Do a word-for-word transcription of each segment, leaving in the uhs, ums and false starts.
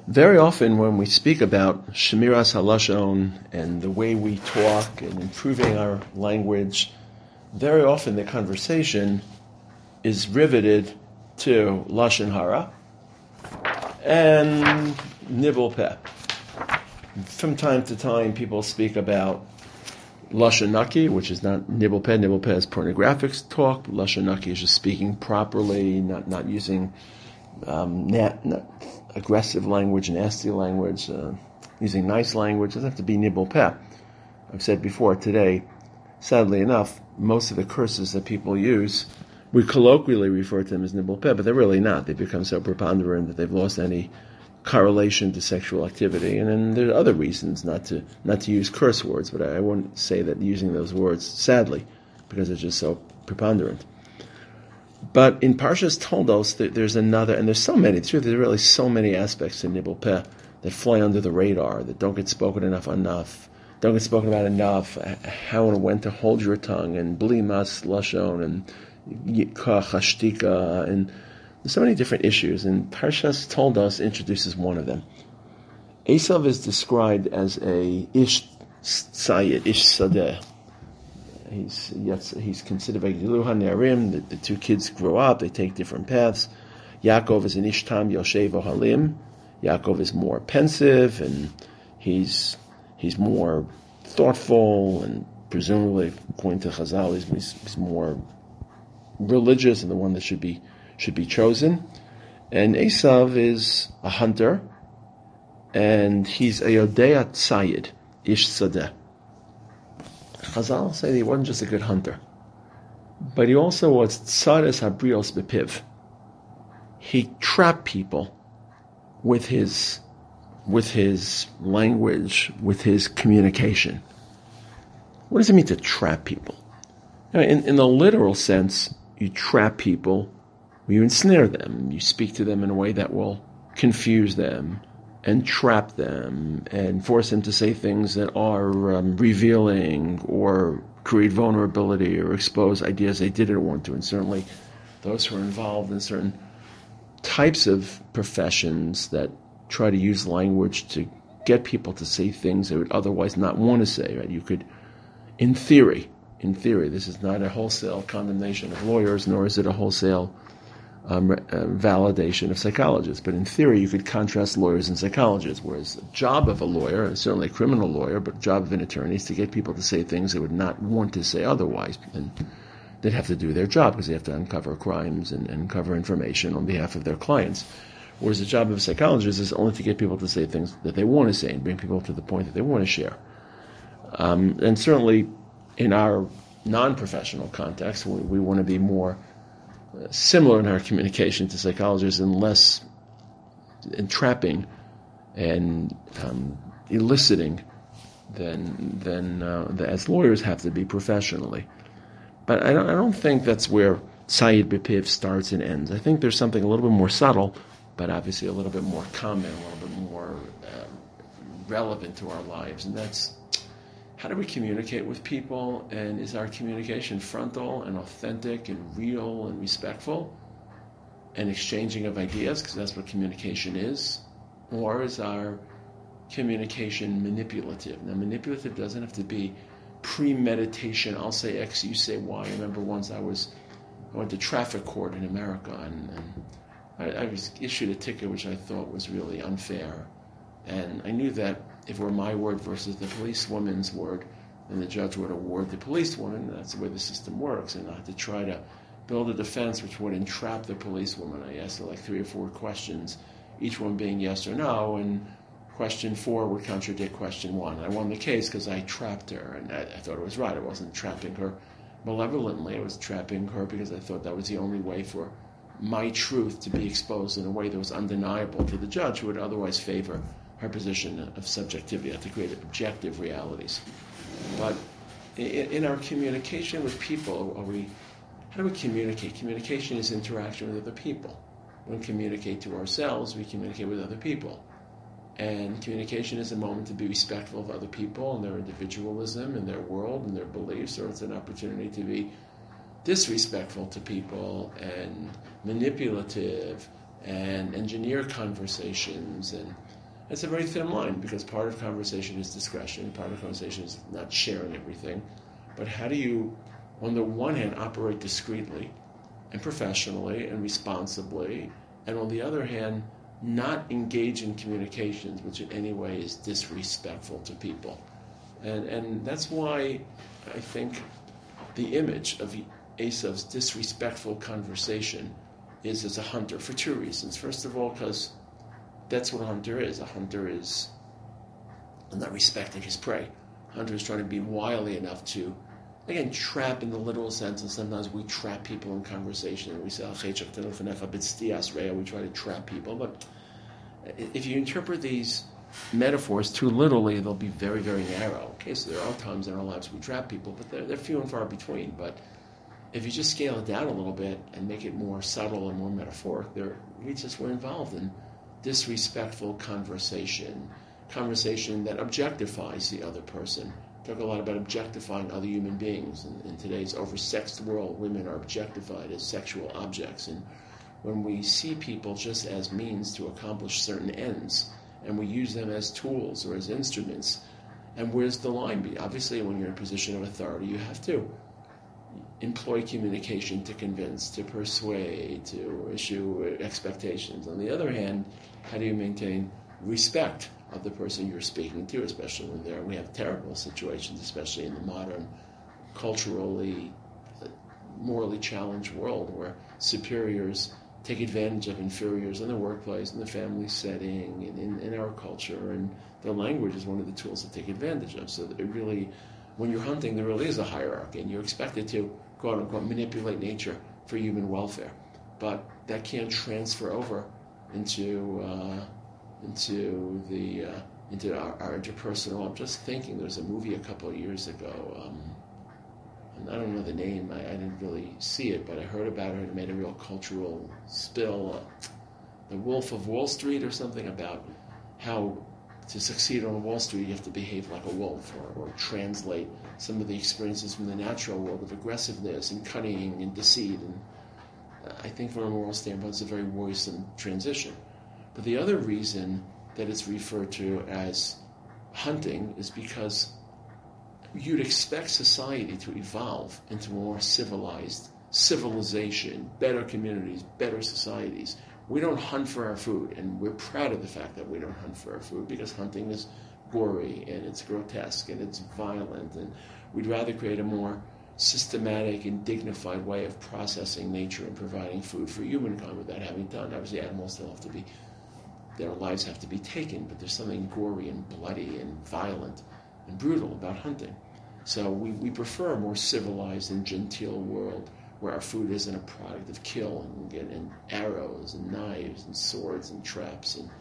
Very often when we speak about Shemiras HaLashon and the way we talk and improving our language, very often the conversation is riveted to Lashon Hara and Nibble Peh. From time to time people speak about Lashon Naki, which is not Nibble Peh. Nibble Peh is pornographic talk. Lashon Naki is just speaking properly, not, not using um, nat, not, aggressive language, nasty language, uh, using nice language. It doesn't have to be Nibble Peh. I've said before today, sadly enough, most of the curses that people use, we colloquially refer to them as Nibble Peh, but they're really not. They become so preponderant that they've lost any correlation to sexual activity. And then there are other reasons not to not to use curse words, but I, I wouldn't say that using those words, sadly, because they're just so preponderant. But in Parshas Toldos, there's another, and there's so many, there's really so many aspects to Nibble Peh that fly under the radar, that don't get spoken enough enough, don't get spoken about enough, how and when to hold your tongue, and Bli Mas Lashon, and Yikach Hashtika, and there's so many different issues, and Parshas Toldos introduces one of them. Esav is described as a Ish Sayed, Ish Sadeh. He's yes, he's considered by Giluha Ne'arim. The, the two kids grow up; they take different paths. Yaakov is an Ishtam Yoshev Ohalim. Yaakov is more pensive, and he's he's more thoughtful, and presumably, according to Chazal, he's, he's more religious, and the one that should be should be chosen. And Esav is a hunter, and he's a Yodea Tzayid, Ish Sadeh. Chazal say that he wasn't just a good hunter, but he also was tzares habrios bepiv. He trapped people with his with his language, with his communication. What does it mean to trap people? I mean, in, in the literal sense, you trap people, you ensnare them, you speak to them in a way that will confuse them and trap them and force them to say things that are um, revealing or create vulnerability or expose ideas they didn't want to. And certainly those who are involved in certain types of professions that try to use language to get people to say things they would otherwise not want to say. Right? You could, in theory, in theory, this is not a wholesale condemnation of lawyers, nor is it a wholesale Um, uh, validation of psychologists. But in theory, you could contrast lawyers and psychologists, whereas the job of a lawyer, and certainly a criminal lawyer, but the job of an attorney is to get people to say things they would not want to say otherwise. And they'd have to do their job because they have to uncover crimes and, and uncover information on behalf of their clients. Whereas the job of a psychologist is only to get people to say things that they want to say and bring people to the point that they want to share. Um, and certainly in our non-professional context, we, we want to be more similar in our communication to psychologists and less entrapping and um, eliciting than than uh, as lawyers have to be professionally. But I don't, I don't think that's where Sayed Bepiv starts and ends. I think there's something a little bit more subtle, but obviously a little bit more common, a little bit more uh, relevant to our lives, and that's how do we communicate with people, and is our communication frontal and authentic and real and respectful and exchanging of ideas, because that's what communication is, or is our communication manipulative? Now, manipulative doesn't have to be premeditation. I'll say X, you say Y. I remember once I was I went to traffic court in America, and, and I, I was issued a ticket which I thought was really unfair, and I knew that if it were my word versus the policewoman's word, then the judge would award the policewoman. That's the way the system works. And I had to try to build a defense which would entrap the policewoman. I asked her like three or four questions, each one being yes or no, and question four would contradict question one. I won the case because I trapped her, and I, I thought it was right. I wasn't trapping her malevolently. I was trapping her because I thought that was the only way for my truth to be exposed in a way that was undeniable to the judge, who would otherwise favor her position of subjectivity, to create objective realities. But in, in our communication with people, are we, how do we communicate? Communication is interaction with other people. When we communicate to ourselves, we communicate with other people. And communication is a moment to be respectful of other people and their individualism and their world and their beliefs, or it's an opportunity to be disrespectful to people and manipulative and engineer conversations and It's a very thin line because part of conversation is discretion, part of conversation is not sharing everything. But how do you, on the one hand, operate discreetly and professionally and responsibly, and on the other hand, not engage in communications which in any way is disrespectful to people? And and that's why I think the image of Esav's disrespectful conversation is as a hunter for two reasons. First of all, because that's what a hunter is. A hunter is not respecting his prey. A hunter is trying to be wily enough to, again, trap in the literal sense, and sometimes we trap people in conversation, and we say, we try to trap people. But if you interpret these metaphors too literally, they'll be very, very narrow. Okay, so there are times in our lives we trap people, but they're, they're few and far between. But if you just scale it down a little bit and make it more subtle and more metaphoric, there we just were involved in disrespectful conversation, conversation that objectifies the other person. Talk a lot about objectifying other human beings. In, in today's oversexed world, women are objectified as sexual objects. And when we see people just as means to accomplish certain ends, and we use them as tools or as instruments, and where's the line be? Obviously, when you're in a position of authority, you have to employ communication to convince, to persuade, to issue expectations. On the other hand, how do you maintain respect of the person you're speaking to, especially when there we have terrible situations, especially in the modern, culturally, morally challenged world where superiors take advantage of inferiors in the workplace, in the family setting, and in, in our culture, and the language is one of the tools to take advantage of. So that it really, when you're hunting, there really is a hierarchy, and you're expected to, quote unquote, manipulate nature for human welfare. But that can't transfer over into uh, into the uh, into our, our interpersonal. I'm just thinking, there was a movie a couple of years ago. Um, and I don't know the name. I, I didn't really see it, but I heard about it. It made a real cultural spill. Uh, the Wolf of Wall Street, or something about how to succeed on Wall Street, you have to behave like a wolf, or, or translate some of the experiences from the natural world of aggressiveness and cunning and deceit. And uh, I think from a moral standpoint, it's a very worrisome transition. But the other reason that it's referred to as hunting is because you'd expect society to evolve into more civilized civilization, better communities, better societies. We don't hunt for our food, and we're proud of the fact that we don't hunt for our food, because hunting is gory and it's grotesque and it's violent, and we'd rather create a more systematic and dignified way of processing nature and providing food for humankind without having done. Obviously, animals still have to be, their lives have to be taken, but there's something gory and bloody and violent and brutal about hunting. So we, we prefer a more civilized and genteel world where our food isn't a product of killing and, and arrows and knives and swords and traps. And,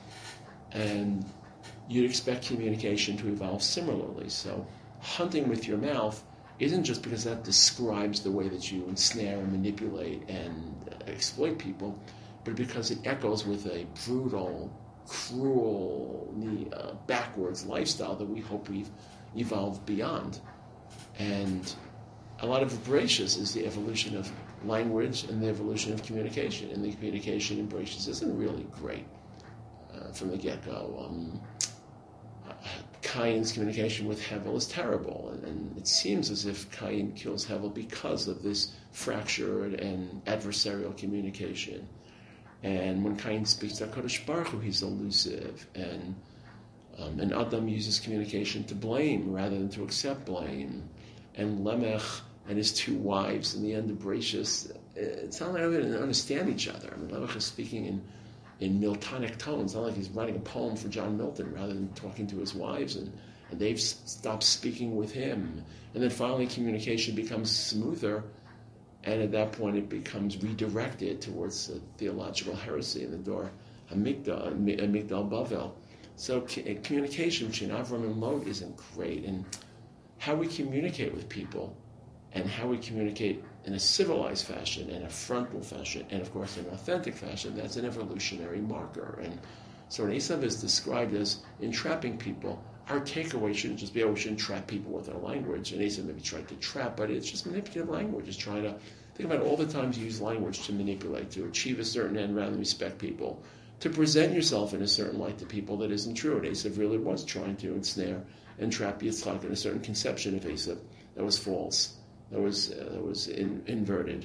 and you'd expect communication to evolve similarly. So hunting with your mouth isn't just because that describes the way that you ensnare and manipulate and exploit people, but because it echoes with a brutal, cruel, uh, backwards lifestyle that we hope we've evolved beyond. And a lot of Bereshis is the evolution of language and the evolution of communication. And the communication in Bereshis isn't really great uh, from the get-go. Um, uh, Cain's communication with Hevel is terrible. And, and it seems as if Cain kills Hevel because of this fractured and adversarial communication. And when Cain speaks to HaKadosh Baruch Hu, he's elusive. And, um, and Adam uses communication to blame rather than to accept blame. And Lemech and his two wives in the end of Bereshis, it's not like they don't understand each other. I mean, Lemech is speaking in, in Miltonic tones. It's not like he's writing a poem for John Milton rather than talking to his wives, and, and they've stopped speaking with him. And then finally communication becomes smoother, and at that point it becomes redirected towards a theological heresy in the door, Hamikdal, Hamikdal Bavel. So communication between Avram and Lot isn't great. And how we communicate with people, and how we communicate in a civilized fashion, in a frontal fashion, and of course in an authentic fashion, that's an evolutionary marker. And so when Esav is described as entrapping people, our takeaway shouldn't just be, oh, we shouldn't trap people with our language. And Esav maybe tried to trap, but it's just manipulative language. It's trying to think about all the times you use language to manipulate, to achieve a certain end rather than respect people, to present yourself in a certain light to people that isn't true. And Esav really was trying to ensnare and trap Yitzchak in a certain conception of Esav that was false, that was uh, that was in, inverted.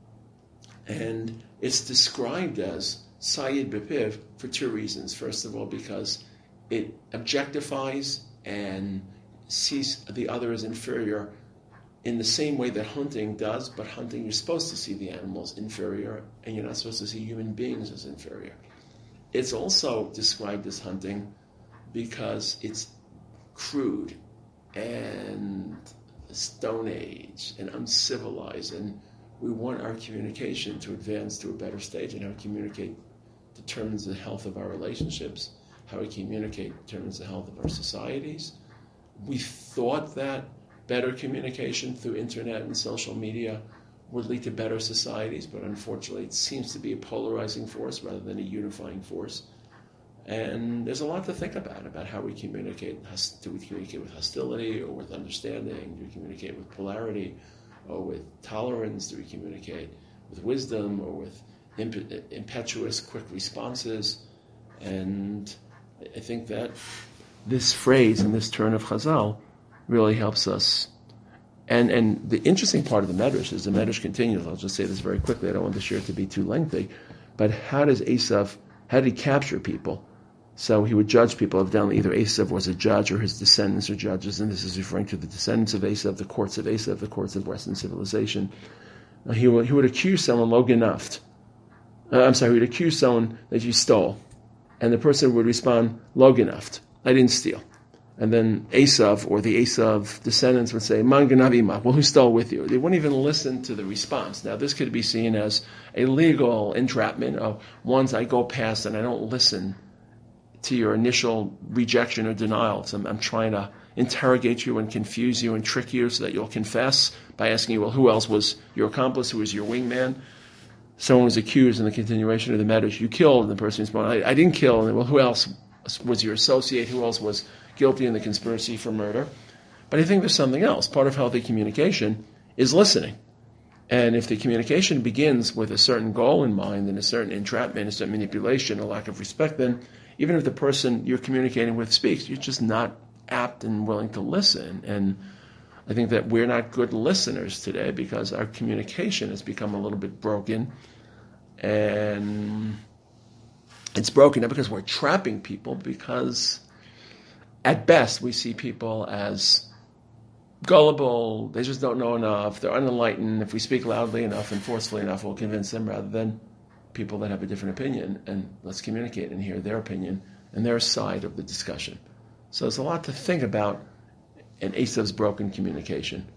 And it's described as Sayid Bepiv for two reasons. First of all, because it objectifies and sees the other as inferior in the same way that hunting does, but hunting, you're supposed to see the animals inferior, and you're not supposed to see human beings as inferior. It's also described as hunting because it's crude and Stone Age and uncivilized, and we want our communication to advance to a better stage, and how we communicate determines the health of our relationships, how we communicate determines the health of our societies. We thought that better communication through internet and social media would lead to better societies, but unfortunately it seems to be a polarizing force rather than a unifying force. And there's a lot to think about, about how we communicate. Do we communicate with hostility or with understanding? Do we communicate with polarity or with tolerance? Do we communicate with wisdom or with imp- impetuous, quick responses? And I think that this phrase and this turn of Chazal really helps us. And and the interesting part of the Medrash is the Medrash continues. I'll just say this very quickly. I don't want the shir to be too lengthy. But how does Esav, how did he capture people? So he would judge people. Evidently, either Esav was a judge or his descendants are judges, and this is referring to the descendants of Esav, the courts of Esav, the courts of Western civilization. Uh, he would he would accuse someone lo genaft. Uh, I'm sorry, he would accuse someone that you stole, and the person would respond lo genaft. I didn't steal. And then Esav or the Esav descendants would say, Man ganavi ma, well, who stole with you? They wouldn't even listen to the response. Now, this could be seen as a legal entrapment of once I go past and I don't listen to your initial rejection or denial. So I'm, I'm trying to interrogate you and confuse you and trick you so that you'll confess by asking you, well, who else was your accomplice? Who was your wingman? Someone was accused in the continuation of the Medrash. You killed, and the person responded, I, I didn't kill. And then, well, who else was your associate? Who else was guilty in the conspiracy for murder? But I think there's something else. Part of healthy communication is listening. And if the communication begins with a certain goal in mind and a certain entrapment, a certain manipulation, a lack of respect, then even if the person you're communicating with speaks, you're just not apt and willing to listen. And I think that we're not good listeners today because our communication has become a little bit broken. And it's broken not because we're trapping people, because at best we see people as gullible, they just don't know enough, they're unenlightened. If we speak loudly enough and forcefully enough, we'll convince them, rather than people that have a different opinion, and let's communicate and hear their opinion and their side of the discussion. So there's a lot to think about in Esav's broken communication.